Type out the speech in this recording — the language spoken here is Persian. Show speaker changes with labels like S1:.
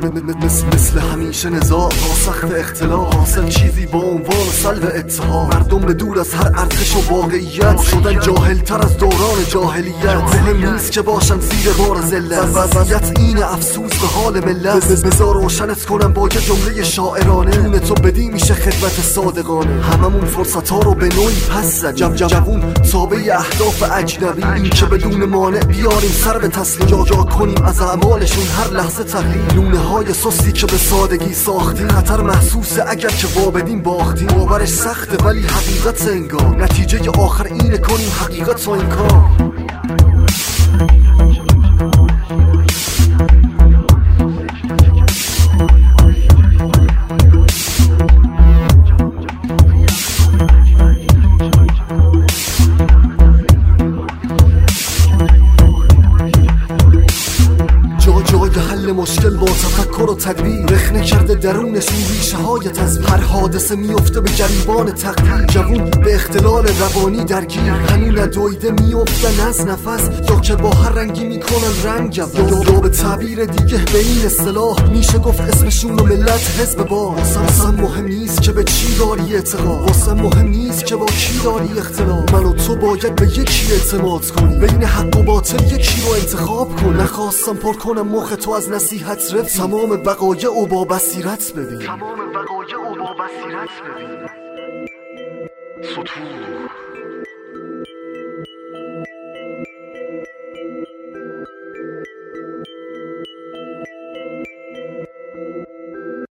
S1: مثل همیشه نزاع با سخت اختلاف حاصل چیزی با عنوان سلب اتحاد. مردم به دور از هر ارزش و واقعیت شدن جاهلتر از دوران جاهلیت. مهم نیست که باشن زیر بار ذلت، وضعیت این افسوس به حال ملت. بذار روشنت کنم با یه جمله شاعرانه، جون تو بدی میشه خدمت صادقانه. هممون فرصت ها رو به نوعی پس زدیم، جوون تابع اهداف اجنبی. این که بدون مانع بیاریم سر به تسلیم، جا کنیم از اعمالشون هر لحظه تقلید. لونه های سوسی که به سادگی ساختیم، خطر محسوسه اگر که وابدیم باختیم. باورش سخته ولی حقیقت انگار، نتیجه آخر اینه کنیم حقیقت و انکار. حل مشکل با تفکر و تدبیر، رخنه کرده درونشون ریشه های تزویر. هر حادثه میفته به گریبان تقدیر، جوون به اختلال روانی درگیر. هنون ندویده میفتن از نفس، یا که با هر رنگی میکنن رنگ عوض. یا به تعبیر دیگه به این اصطلاح میشه گفت اسمشون و ملت حزب با. واسم مهم نیست که به چی داری اعتقاد، واسم مهم نیست که با کی داری اختلاف. من و تو باید به یکی اعتماد کنی، بین حق و باطل یکی رو انتخاب کن. نخواستم پر کنم مخ تو از نصیحت رفت، تمام وقایع و با بصیرت ببین. سطور